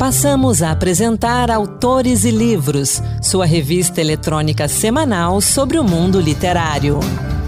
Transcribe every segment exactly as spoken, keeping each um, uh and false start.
Passamos a apresentar Autores e Livros, sua revista eletrônica semanal sobre o mundo literário.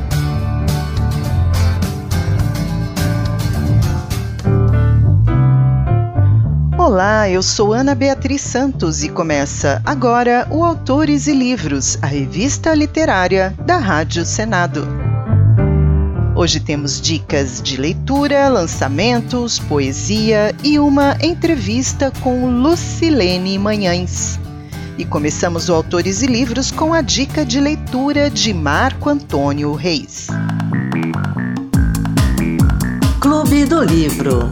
Olá, eu sou Ana Beatriz Santos e começa agora o Autores e Livros, a revista literária da Rádio Senado. Hoje temos dicas de leitura, lançamentos, poesia e uma entrevista com Lucilene Manhães. E começamos o Autores e Livros com a dica de leitura de Marco Antônio Reis. Clube do Livro.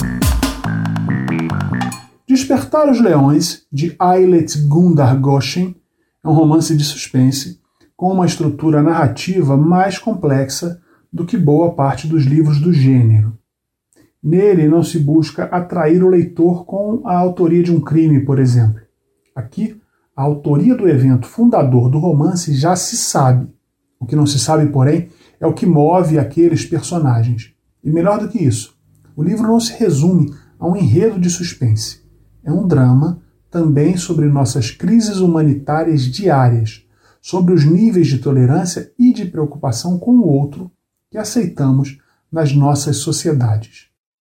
Despertar os Leões, de Ayelet Gundar Goshen, é um romance de suspense com uma estrutura narrativa mais complexa do que boa parte dos livros do gênero. Nele não se busca atrair o leitor com a autoria de um crime, por exemplo. Aqui, a autoria do evento fundador do romance já se sabe. O que não se sabe, porém, é o que move aqueles personagens. E melhor do que isso, o livro não se resume a um enredo de suspense. É um drama também sobre nossas crises humanitárias diárias, sobre os níveis de tolerância e de preocupação com o outro que aceitamos nas nossas sociedades.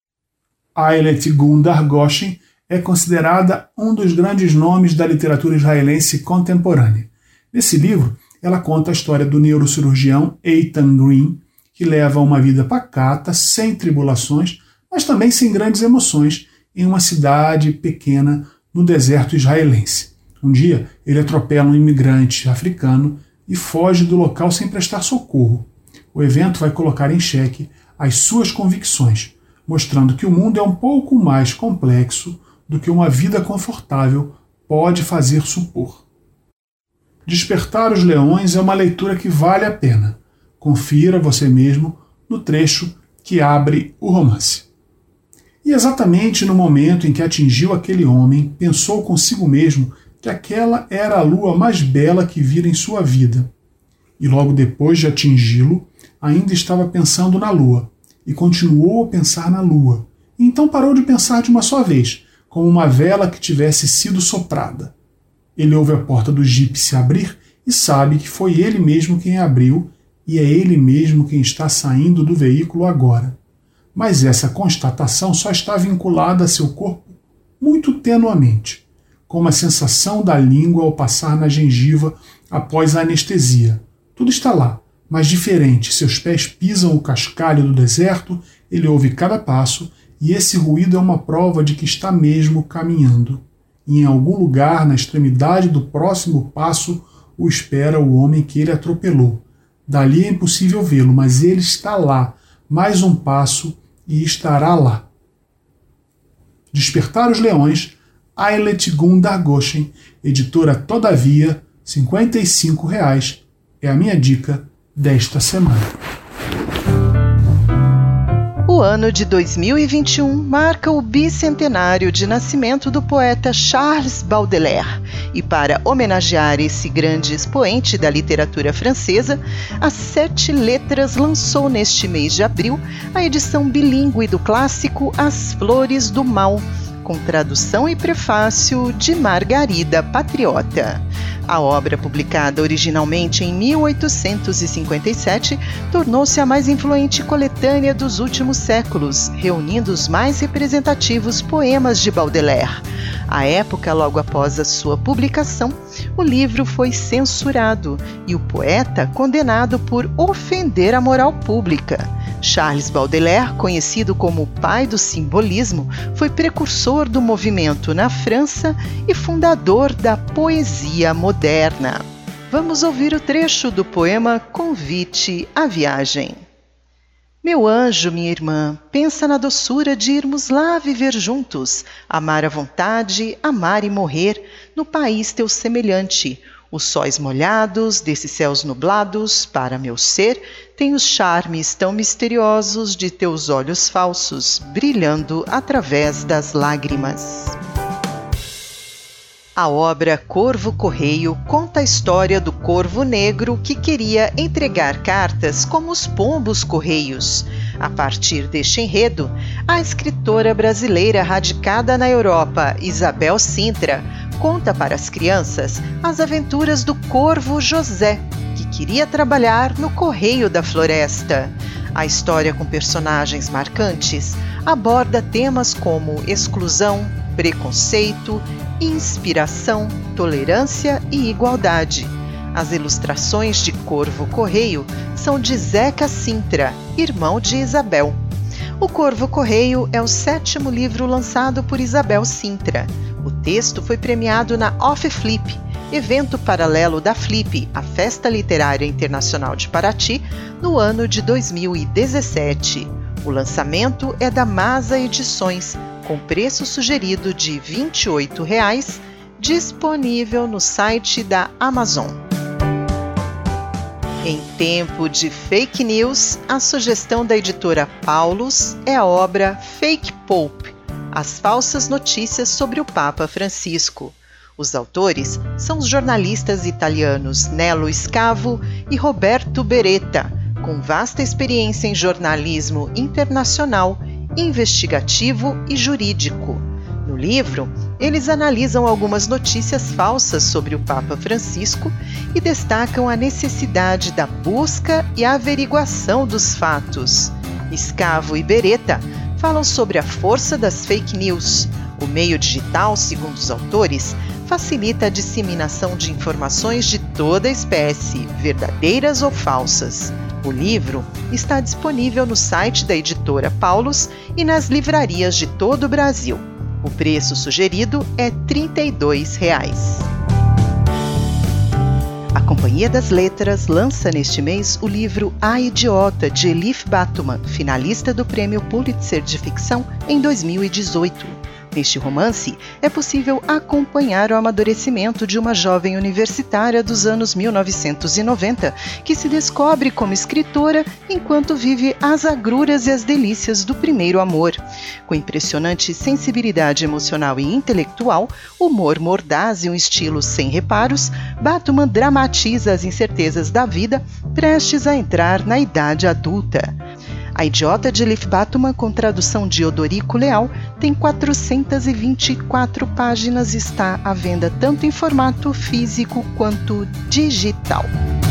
Ayelet Gundar Goshen é considerada um dos grandes nomes da literatura israelense contemporânea. Nesse livro, ela conta a história do neurocirurgião Eitan Green, que leva uma vida pacata, sem tribulações, mas também sem grandes emoções, em uma cidade pequena no deserto israelense. Um dia, ele atropela um imigrante africano e foge do local sem prestar socorro. O evento vai colocar em xeque as suas convicções, mostrando que o mundo é um pouco mais complexo do que uma vida confortável pode fazer supor. Despertar os Leões é uma leitura que vale a pena. Confira você mesmo no trecho que abre o romance. E exatamente no momento em que atingiu aquele homem, pensou consigo mesmo que aquela era a lua mais bela que vira em sua vida. E logo depois de atingi-lo, ainda estava pensando na lua, e continuou a pensar na lua. E então parou de pensar de uma só vez, como uma vela que tivesse sido soprada. Ele ouve a porta do jipe se abrir e sabe que foi ele mesmo quem abriu, e é ele mesmo quem está saindo do veículo agora. Mas essa constatação só está vinculada a seu corpo muito tenuamente, como a sensação da língua ao passar na gengiva após a anestesia. Tudo está lá, mas diferente. Seus pés pisam o cascalho do deserto, ele ouve cada passo, e esse ruído é uma prova de que está mesmo caminhando. E em algum lugar, na extremidade do próximo passo, o espera o homem que ele atropelou. Dali é impossível vê-lo, mas ele está lá, mais um passo, e estará lá. Despertar os Leões, Ayelet Gundar Goshen, editora Todavia, cinquenta e cinco reais, é a minha dica desta semana. O ano de dois mil e vinte e um marca o bicentenário de nascimento do poeta Charles Baudelaire. E para homenagear esse grande expoente da literatura francesa, a Sete Letras lançou neste mês de abril a edição bilíngue do clássico As Flores do Mal, com tradução e prefácio de Margarida Patriota. A obra, publicada originalmente em mil oitocentos e cinquenta e sete, tornou-se a mais influente coletânea dos últimos séculos, reunindo os mais representativos poemas de Baudelaire. À época, logo após a sua publicação, o livro foi censurado e o poeta condenado por ofender a moral pública. Charles Baudelaire, conhecido como o pai do simbolismo, foi precursor do movimento na França e fundador da poesia moderna. Vamos ouvir o trecho do poema Convite à Viagem. Meu anjo, minha irmã, pensa na doçura de irmos lá viver juntos, amar à vontade, amar e morrer, no país teu semelhante. Os sóis molhados desses céus nublados, para meu ser, têm os charmes tão misteriosos de teus olhos falsos, brilhando através das lágrimas. A obra Corvo Correio conta a história do corvo negro que queria entregar cartas como os pombos correios. A partir deste enredo, a escritora brasileira radicada na Europa, Isabel Sintra, conta para as crianças as aventuras do corvo José, que queria trabalhar no Correio da Floresta. A história, com personagens marcantes, aborda temas como exclusão, preconceito, inspiração, tolerância e igualdade. As ilustrações de Corvo Correio são de Zeca Sintra, irmão de Isabel. O Corvo Correio é o sétimo livro lançado por Isabel Sintra. O texto foi premiado na Off Flip, evento paralelo da Flip, a Festa Literária Internacional de Paraty, no ano de dois mil e dezessete. O lançamento é da Masa Edições, com preço sugerido de vinte e oito reais, disponível no site da Amazon. Em tempo de fake news, a sugestão da editora Paulus é a obra Fake Pope, As Falsas Notícias sobre o Papa Francisco. Os autores são os jornalistas italianos Nello Scavo e Roberto Beretta, com vasta experiência em jornalismo internacional, investigativo e jurídico. No livro, eles analisam algumas notícias falsas sobre o Papa Francisco e destacam a necessidade da busca e averiguação dos fatos. Scavo e Beretta falam sobre a força das fake news. O meio digital, segundo os autores, facilita a disseminação de informações de toda espécie, verdadeiras ou falsas. O livro está disponível no site da editora Paulus e nas livrarias de todo o Brasil. O preço sugerido é trinta e dois reais. A Companhia das Letras lança neste mês o livro A Idiota, de Elif Batuman, finalista do Prêmio Pulitzer de Ficção em dois mil e dezoito. Neste romance, é possível acompanhar o amadurecimento de uma jovem universitária dos anos mil novecentos e noventa, que se descobre como escritora enquanto vive as agruras e as delícias do primeiro amor. Com impressionante sensibilidade emocional e intelectual, humor mordaz e um estilo sem reparos, Batuman dramatiza as incertezas da vida prestes a entrar na idade adulta. A Idiota, de Elif Batuman, com tradução de Odorico Leal, tem quatrocentas e vinte e quatro páginas e está à venda tanto em formato físico quanto digital.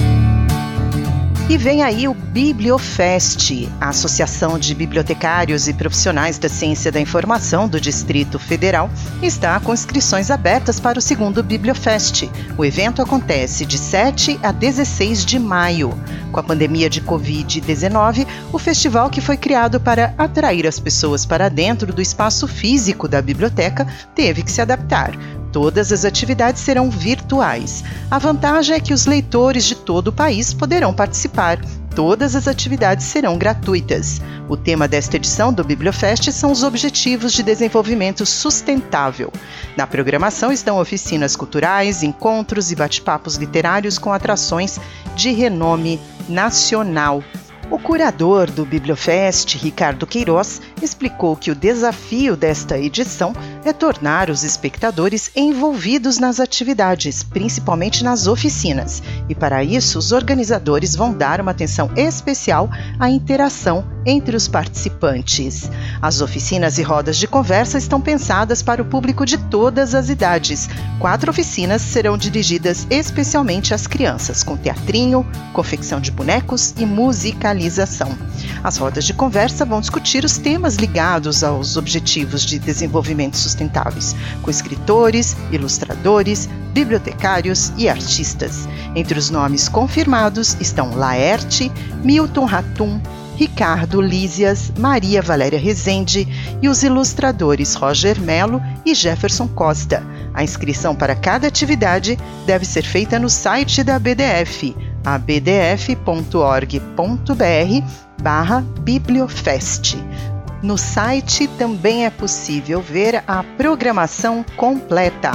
E vem aí o Bibliofest, a Associação de Bibliotecários e Profissionais da Ciência da Informação do Distrito Federal, está com inscrições abertas para o segundo Bibliofest. O evento acontece de sete a dezesseis de maio. Com a pandemia de covid dezenove, o festival, que foi criado para atrair as pessoas para dentro do espaço físico da biblioteca, teve que se adaptar. Todas as atividades serão virtuais. A vantagem é que os leitores de todo o país poderão participar. Todas as atividades serão gratuitas. O tema desta edição do Bibliofest são os Objetivos de Desenvolvimento Sustentável. Na programação estão oficinas culturais, encontros e bate-papos literários com atrações de renome nacional. O curador do Bibliofest, Ricardo Queiroz, explicou que o desafio desta edição é tornar os espectadores envolvidos nas atividades, principalmente nas oficinas. E para isso, os organizadores vão dar uma atenção especial à interação entre os participantes. As oficinas e rodas de conversa estão pensadas para o público de todas as idades. Quatro oficinas serão dirigidas especialmente às crianças, com teatrinho, confecção de bonecos e musicalização. As rodas de conversa vão discutir os temas ligados aos Objetivos de Desenvolvimento Sustentáveis, com escritores, ilustradores, bibliotecários e artistas. Entre os nomes confirmados estão Laerte, Milton Ratum, Ricardo Lísias, Maria Valéria Rezende e os ilustradores Roger Melo e Jefferson Costa. A inscrição para cada atividade deve ser feita no site da B D F, a b d f ponto org ponto b r barra bibliofest. No site também é possível ver a programação completa.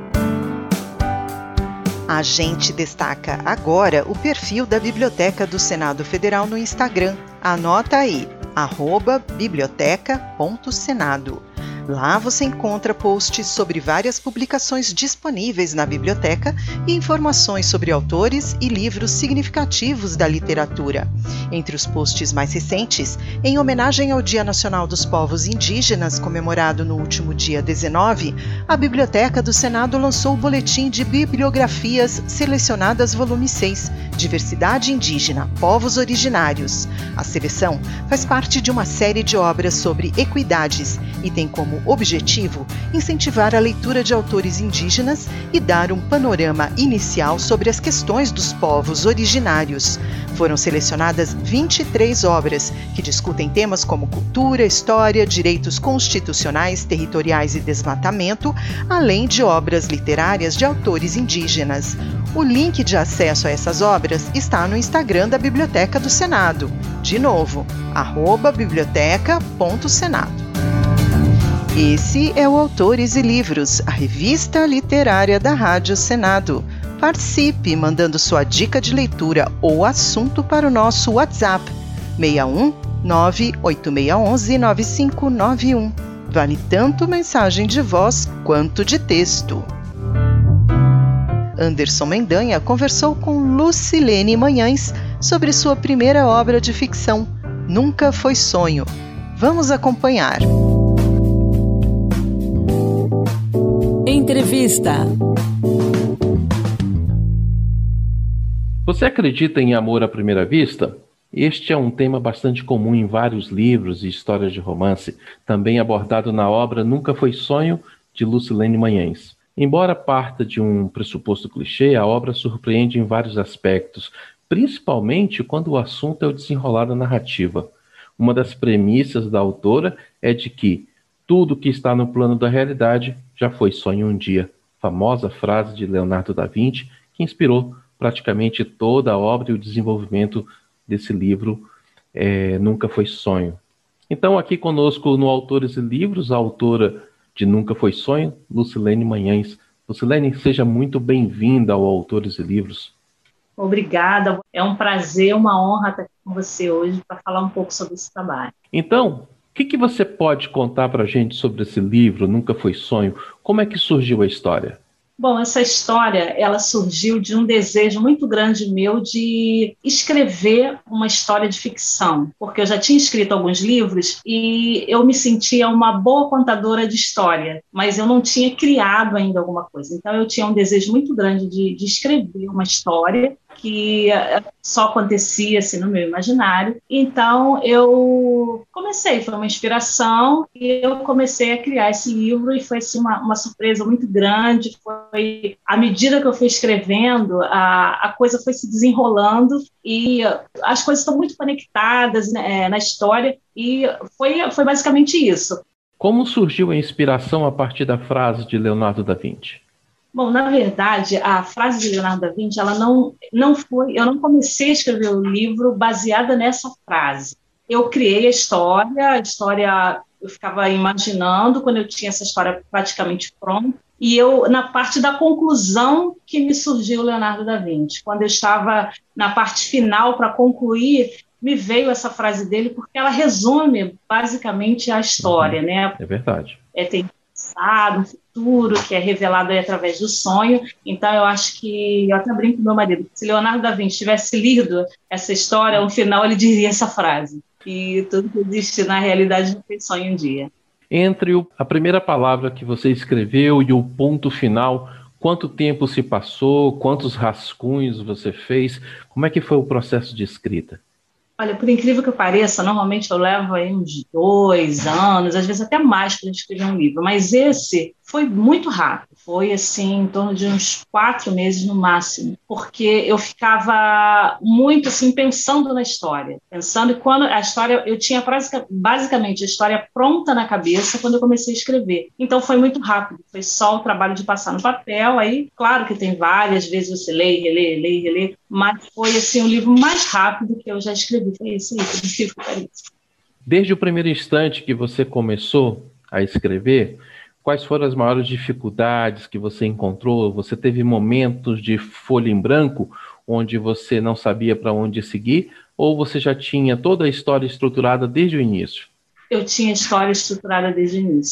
A gente destaca agora o perfil da Biblioteca do Senado Federal no Instagram. Anota aí, arroba biblioteca ponto senado. Lá você encontra posts sobre várias publicações disponíveis na biblioteca e informações sobre autores e livros significativos da literatura. Entre os posts mais recentes, em homenagem ao Dia Nacional dos Povos Indígenas, comemorado no último dia dezenove, a Biblioteca do Senado lançou o Boletim de Bibliografias Selecionadas volume seis, Diversidade Indígena, Povos Originários. A seleção faz parte de uma série de obras sobre equidades e tem como objetivo incentivar a leitura de autores indígenas e dar um panorama inicial sobre as questões dos povos originários. Foram selecionadas vinte e três obras que discutem temas como cultura, história, direitos constitucionais, territoriais e desmatamento, além de obras literárias de autores indígenas. O link de acesso a essas obras está no Instagram da Biblioteca do Senado. De novo, arroba biblioteca ponto senado. Esse é o Autores e Livros, a revista literária da Rádio Senado. Participe mandando sua dica de leitura ou assunto para o nosso WhatsApp seis um nove oito seis um um nove cinco nove um. Vale tanto mensagem de voz quanto de texto. Anderson Mendanha conversou com Lucilene Manhães sobre sua primeira obra de ficção, Nunca Foi Sonho. Vamos acompanhar. Entrevista. Você acredita em amor à primeira vista? Este é um tema bastante comum em vários livros e histórias de romance, também abordado na obra Nunca Foi Sonho, de Lucilene Manhães. Embora parta de um pressuposto clichê, a obra surpreende em vários aspectos, principalmente quando o assunto é o desenrolar da narrativa. Uma das premissas da autora é de que tudo que está no plano da realidade já foi sonho um dia. Famosa frase de Leonardo da Vinci, que inspirou praticamente toda a obra e o desenvolvimento desse livro, é, Nunca Foi Sonho. Então, aqui conosco no Autores e Livros, a autora de Nunca Foi Sonho, Lucilene Manhães. Lucilene, seja muito bem-vinda ao Autores e Livros. Obrigada, é um prazer, uma honra estar aqui com você hoje para falar um pouco sobre esse trabalho. Então, o que, que você pode contar para a gente sobre esse livro, Nunca Foi Sonho? Como é que surgiu a história? Bom, essa história, ela surgiu de um desejo muito grande meu de escrever uma história de ficção, porque eu já tinha escrito alguns livros e eu me sentia uma boa contadora de história, mas eu não tinha criado ainda alguma coisa. Então, eu tinha um desejo muito grande de, de escrever uma história que só acontecia assim, no meu imaginário. Então, eu comecei, foi uma inspiração, e eu comecei a criar esse livro, e foi assim, uma, uma surpresa muito grande. Foi, à medida que eu fui escrevendo, a, a coisa foi se desenrolando, e as coisas estão muito conectadas, né, na história, e foi, foi basicamente isso. Como surgiu a inspiração a partir da frase de Leonardo da Vinci? Bom, na verdade, a frase de Leonardo da Vinci, ela não, não foi, eu não comecei a escrever o livro baseada nessa frase. Eu criei a história, a história eu ficava imaginando quando eu tinha essa história praticamente pronta, e eu, na parte da conclusão que me surgiu Leonardo da Vinci, quando eu estava na parte final para concluir, me veio essa frase dele, porque ela resume basicamente a história, uhum. né? É verdade. É, tem passado, um futuro, que é revelado aí através do sonho. Então, eu acho que, eu até brinco com meu marido, se Leonardo da Vinci tivesse lido essa história, no final ele diria essa frase. E tudo que existe na realidade não foi sonho um dia. Entre o, a primeira palavra que você escreveu e o ponto final, quanto tempo se passou, quantos rascunhos você fez, como é que foi o processo de escrita? Olha, por incrível que pareça, normalmente eu levo aí uns dois anos, às vezes até mais para escrever um livro, mas esse foi muito rápido, foi assim, em torno de uns quatro meses no máximo, porque eu ficava muito assim, pensando na história, pensando que quando a história, eu tinha basicamente a história pronta na cabeça quando eu comecei a escrever, então foi muito rápido, foi só o trabalho de passar no papel, aí claro que tem várias vezes você lê, relê, lê, relê, mas foi assim, o livro mais rápido que eu já escrevi, foi esse aí, por incrível que pareça. Desde o primeiro instante que você começou a escrever, quais foram as maiores dificuldades que você encontrou? Você teve momentos de folha em branco, onde você não sabia para onde seguir, ou você já tinha toda a história estruturada desde o início? Eu tinha a história estruturada desde o início.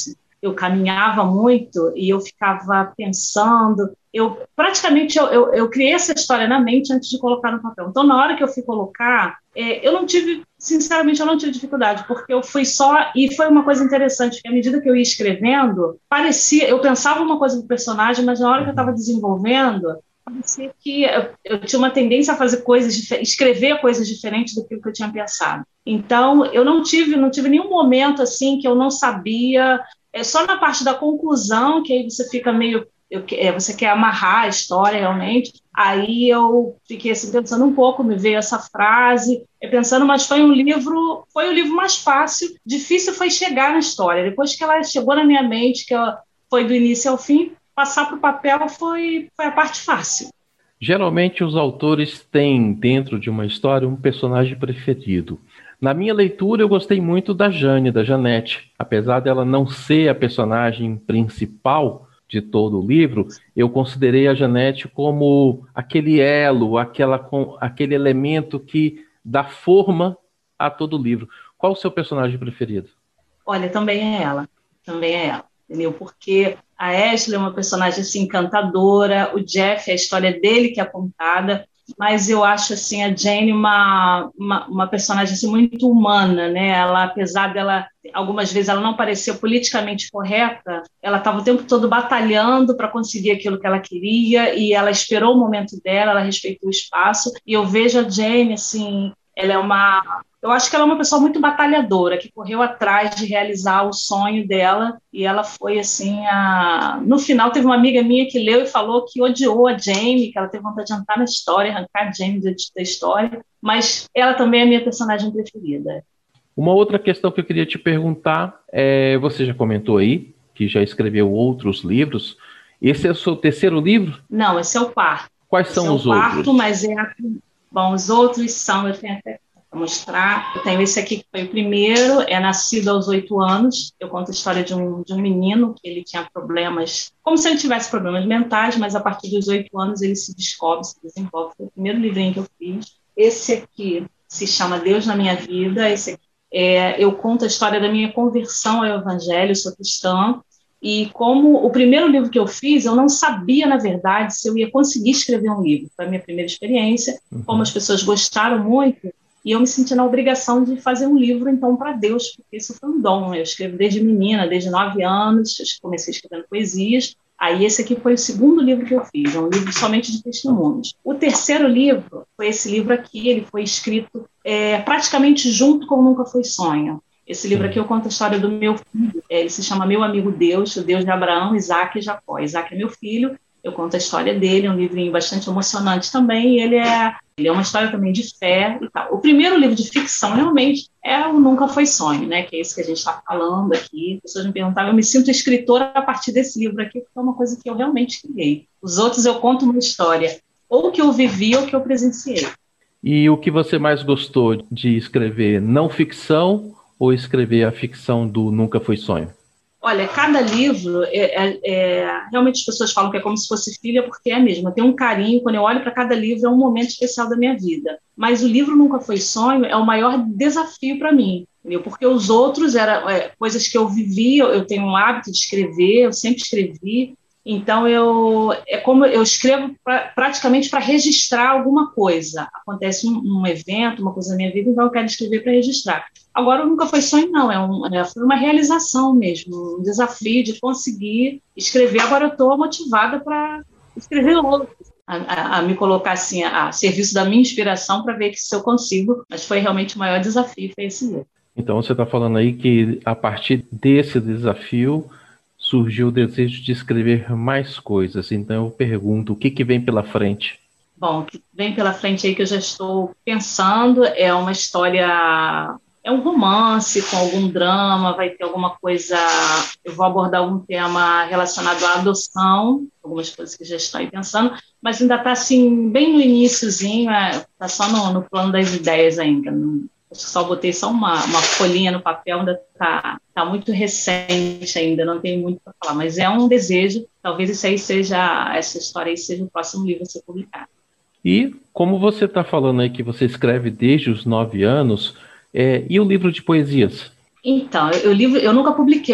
eu caminhava muito e eu ficava pensando, eu praticamente eu, eu, eu criei essa história na mente antes de colocar no papel. Então, na hora que eu fui colocar, é, eu não tive, sinceramente, eu não tive dificuldade, porque eu fui só, e foi uma coisa interessante, que à medida que eu ia escrevendo, parecia, eu pensava uma coisa do personagem, mas na hora que eu estava desenvolvendo, parecia que eu, eu tinha uma tendência a fazer coisas, escrever coisas diferentes do que eu tinha pensado. Então, eu não tive, não tive nenhum momento assim que eu não sabia, é só na parte da conclusão, que aí você fica meio, eu, é, você quer amarrar a história realmente, aí eu fiquei assim, pensando um pouco, me veio essa frase, pensando, mas foi um livro, foi o livro mais fácil, difícil foi chegar na história, depois que ela chegou na minha mente, que ela foi do início ao fim, passar para o papel foi, foi a parte fácil. Geralmente os autores têm dentro de uma história um personagem preferido. Na minha leitura eu gostei muito da Jane, da Janete. Apesar dela não ser a personagem principal de todo o livro, eu considerei a Janete como aquele elo, aquela, aquele elemento que dá forma a todo o livro. Qual o seu personagem preferido? Olha, também é ela. Também é ela. Entendeu? Porque a Ashley é uma personagem assim, encantadora, o Jeff, a história dele que é contada, mas eu acho assim, a Jane uma, uma, uma personagem assim, muito humana, né? Ela, apesar dela, algumas vezes ela não parecer politicamente correta, ela estava o tempo todo batalhando para conseguir aquilo que ela queria, e ela esperou o momento dela, ela respeitou o espaço, e eu vejo a Jane assim, ela é uma... Eu acho que ela é uma pessoa muito batalhadora, que correu atrás de realizar o sonho dela, e ela foi assim, a... no final teve uma amiga minha que leu e falou que odiou a Jamie, que ela teve vontade de entrar na história, arrancar a Jamie da história, mas ela também é a minha personagem preferida. Uma outra questão que eu queria te perguntar, é, você já comentou aí, que já escreveu outros livros, esse é o seu terceiro livro? Não, esse é o quarto. Quais são esse os é o quarto, outros? Mas é... Bom, os outros são, eu tenho até mostrar. Eu tenho esse aqui que foi o primeiro, é Nascido aos oito anos. Eu conto a história de um, de um menino que ele tinha problemas, como se ele tivesse problemas mentais, mas a partir dos oito anos ele se descobre, se desenvolve. Foi o primeiro livrinho que eu fiz. Esse aqui se chama Deus na Minha Vida. Esse aqui é, eu conto a história da minha conversão ao Evangelho, sou cristã. E como o primeiro livro que eu fiz, eu não sabia, na verdade, se eu ia conseguir escrever um livro. Foi a minha primeira experiência. Uhum. Como as pessoas gostaram muito, e eu me senti na obrigação de fazer um livro, então, para Deus, porque isso foi um dom. Eu escrevo desde menina, desde nove anos, comecei escrevendo poesias. Aí esse aqui foi o segundo livro que eu fiz, é um livro somente de testemunhos. O terceiro livro foi esse livro aqui, ele foi escrito é, praticamente junto com Nunca Foi Sonho. Esse livro aqui eu conto a história do meu filho, é, ele se chama Meu Amigo Deus, o Deus de Abraão, Isaac e Jacó. Isaac é meu filho, eu conto a história dele, é um livrinho bastante emocionante também, e ele é, ele é uma história também de fé e tal. O primeiro livro de ficção, realmente, é o Nunca Foi Sonho, né, que é esse que a gente está falando aqui. As pessoas me perguntavam, eu me sinto escritora a partir desse livro aqui, porque é uma coisa que eu realmente criei. Os outros eu conto uma história, ou que eu vivi ou que eu presenciei. E o que você mais gostou de escrever, não ficção ou escrever a ficção do Nunca Foi Sonho? Olha, cada livro, é, é, é, realmente as pessoas falam que é como se fosse filha, porque é mesmo. Eu tenho um carinho, quando eu olho para cada livro, é um momento especial da minha vida. Mas o livro Nunca Foi Sonho é o maior desafio para mim, entendeu? Porque os outros eram é, coisas que eu vivi, eu, eu tenho um hábito de escrever, eu sempre escrevi. Então, eu, é como eu escrevo pra, praticamente para registrar alguma coisa. Acontece um, um evento, uma coisa na minha vida, então eu quero escrever para registrar. Agora, Nunca Foi Sonho, não. É um, é, foi uma realização mesmo, um desafio de conseguir escrever. Agora eu estou motivada para escrever outros, a, a, a me colocar assim, a, a serviço da minha inspiração para ver que se eu consigo. Mas foi realmente o maior desafio, foi esse livro. Então, você está falando aí que, a partir desse desafio, surgiu o desejo de escrever mais coisas. Então eu pergunto, o que, que vem pela frente? Bom, o que vem pela frente aí que eu já estou pensando é uma história, é um romance com algum drama, vai ter alguma coisa, eu vou abordar algum tema relacionado à adoção, algumas coisas que já estou aí pensando, mas ainda está assim, bem no iniciozinho, está só no, no plano das ideias ainda, não, só botei só uma, uma folhinha no papel, ainda está tá muito recente ainda, não tem muito para falar, mas é um desejo, talvez isso aí seja, essa história aí seja o próximo livro a ser publicado. E como você está falando aí que você escreve desde os nove anos, é, e o livro de poesias? Então, eu, livro, eu nunca publiquei,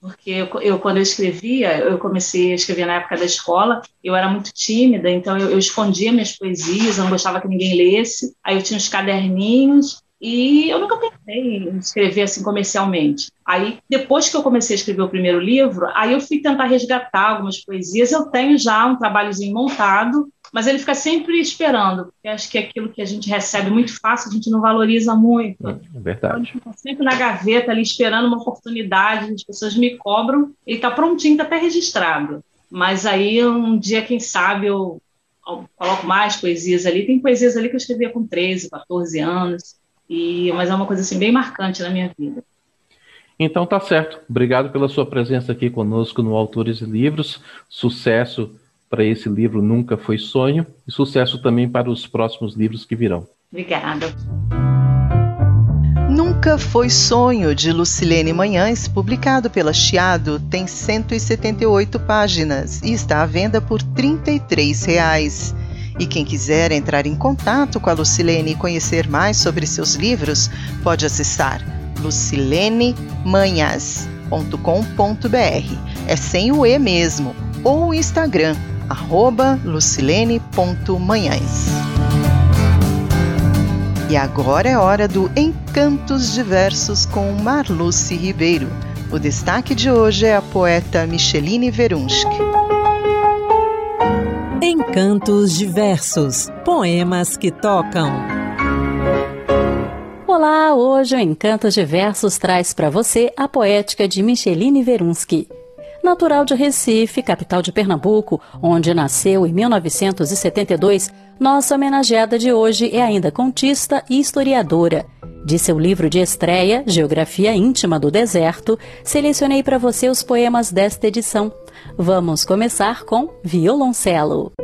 porque eu, eu, quando eu escrevia, eu comecei a escrever na época da escola, eu era muito tímida, então eu, eu escondia minhas poesias, eu não gostava que ninguém lesse, aí eu tinha os caderninhos, e eu nunca pensei em escrever assim comercialmente. Aí, depois que eu comecei a escrever o primeiro livro, aí eu fui tentar resgatar algumas poesias. Eu tenho já um trabalhozinho montado, mas ele fica sempre esperando, porque acho que aquilo que a gente recebe muito fácil, a gente não valoriza muito. É verdade. Então, ele fica sempre na gaveta, ali, esperando uma oportunidade, as pessoas me cobram, ele está prontinho, está até registrado. Mas aí, um dia, quem sabe, eu, eu coloco mais poesias ali. Tem poesias ali que eu escrevia com treze, quatorze anos, e, mas é uma coisa assim, bem marcante na minha vida. Então tá certo. Obrigado pela sua presença aqui conosco no Autores e Livros. Sucesso para esse livro Nunca Foi Sonho e sucesso também para os próximos livros que virão. Obrigada. Nunca Foi Sonho, de Lucilene Manhães, publicado pela Chiado, tem cento e setenta e oito páginas e está à venda por trinta e três reais. E quem quiser entrar em contato com a Lucilene e conhecer mais sobre seus livros, pode acessar lucilene manhas ponto com ponto b r. É sem o E mesmo. Ou o Instagram, arroba lucilene ponto manhães. E agora é hora do Encantos Diversos com Marluce Ribeiro. O destaque de hoje é a poeta Micheline Verunski. Encantos Diversos, poemas que tocam. Olá, hoje o Encantos Diversos traz para você a poética de Micheline Verunski. Natural de Recife, capital de Pernambuco, onde nasceu em mil novecentos e setenta e dois, nossa homenageada de hoje é ainda contista e historiadora. De seu livro de estreia, Geografia Íntima do Deserto, selecionei para você os poemas desta edição. Vamos começar com Violoncelo.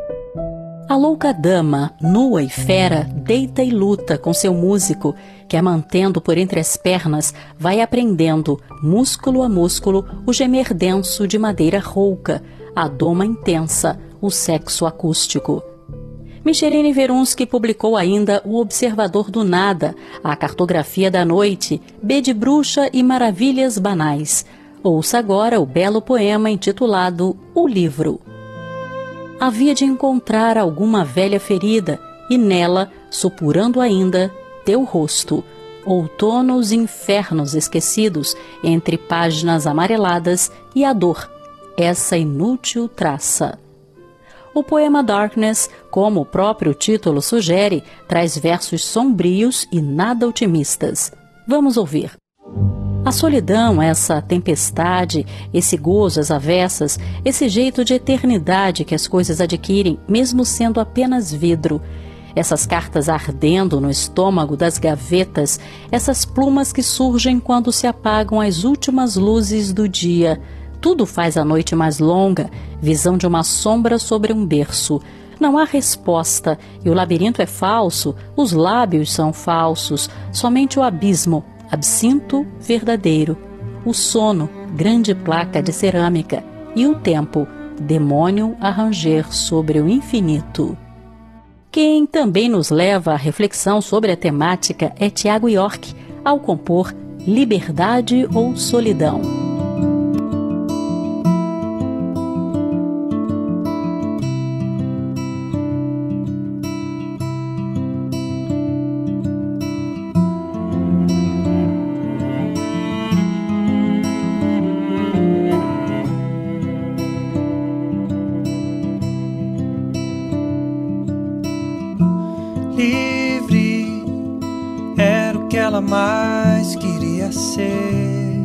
A louca dama, nua e fera, deita e luta com seu músico, que a mantendo por entre as pernas, vai aprendendo, músculo a músculo, o gemer denso de madeira rouca, a doma intensa, o sexo acústico. Micheline Verunski publicou ainda O Observador do Nada, A Cartografia da Noite, B de Bruxa e Maravilhas Banais. Ouça agora o belo poema intitulado O Livro. Havia de encontrar alguma velha ferida, e nela, supurando ainda, teu rosto. Outonos infernos esquecidos, entre páginas amareladas e a dor, essa inútil traça. O poema Darkness, como o próprio título sugere, traz versos sombrios e nada otimistas. Vamos ouvir. A solidão, essa tempestade, esse gozo às avessas, esse jeito de eternidade que as coisas adquirem, mesmo sendo apenas vidro. Essas cartas ardendo no estômago das gavetas, essas plumas que surgem quando se apagam as últimas luzes do dia. Tudo faz a noite mais longa, visão de uma sombra sobre um berço. Não há resposta, e o labirinto é falso, os lábios são falsos, somente o abismo, absinto verdadeiro, o sono, grande placa de cerâmica, e o tempo, demônio a ranger sobre o infinito. Quem também nos leva à reflexão sobre a temática é Tiago York, ao compor Liberdade ou Solidão. Livre era o que ela mais queria ser.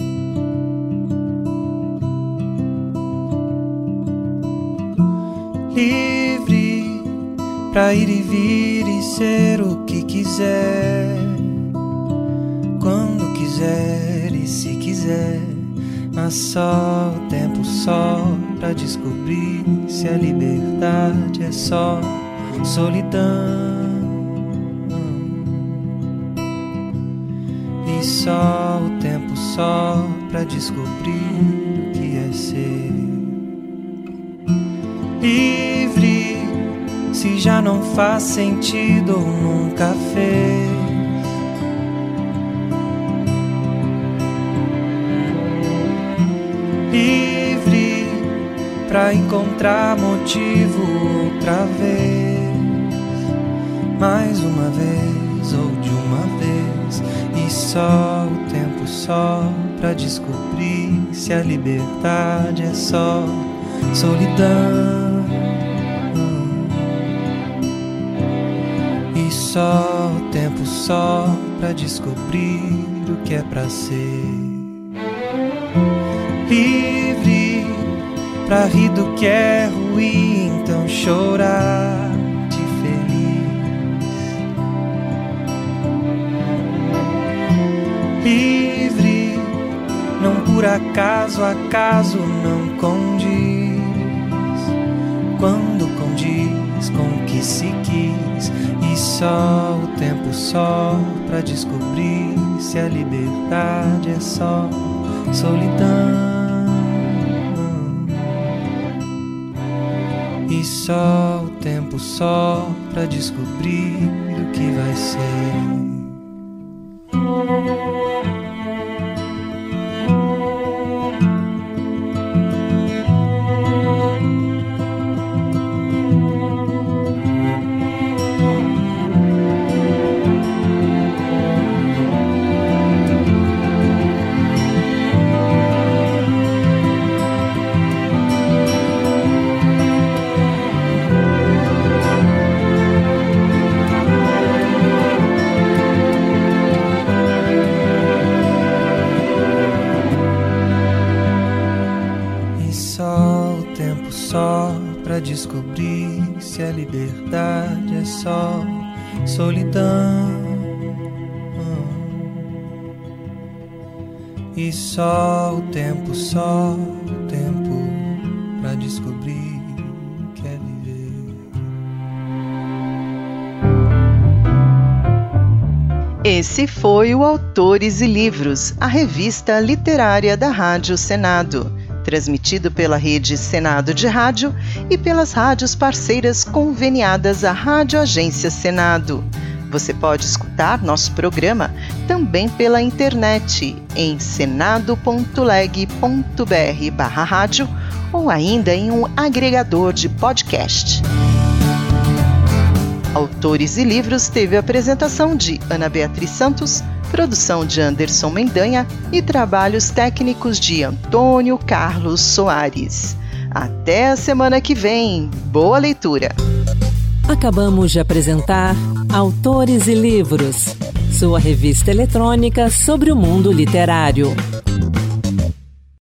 Livre pra ir e vir e ser o que quiser, quando quiser e se quiser. Mas só o tempo só pra descobrir se a liberdade é só solidão. E só o tempo só pra descobrir o que é ser livre, se já não faz sentido ou nunca fez. pra encontrar motivo outra vez, mais uma vez ou de uma vez, e só o tempo só pra descobrir se a liberdade é só solidão. E só o tempo só pra descobrir o que é pra ser livre, pra rir do que é ruim, então chorar de feliz. Livre, não por acaso, acaso não condiz, quando condiz com o que se quis. E só o tempo só pra descobrir se a liberdade é só solidão. E só o tempo só pra descobrir o que vai ser. Descobrir se a liberdade é só solidão. E só o tempo, só o tempo pra descobrir o que é viver. Esse foi o Autores e Livros, a revista literária da Rádio Senado, transmitido pela rede Senado de Rádio e pelas rádios parceiras conveniadas à Rádio Agência Senado. Você pode escutar nosso programa também pela internet em senado ponto leg ponto br barra rádio ou ainda em um agregador de podcast. Autores e Livros teve a apresentação de Ana Beatriz Santos, produção de Anderson Mendanha e trabalhos técnicos de Antônio Carlos Soares. Até a semana que vem. Boa leitura! Acabamos de apresentar Autores e Livros, sua revista eletrônica sobre o mundo literário.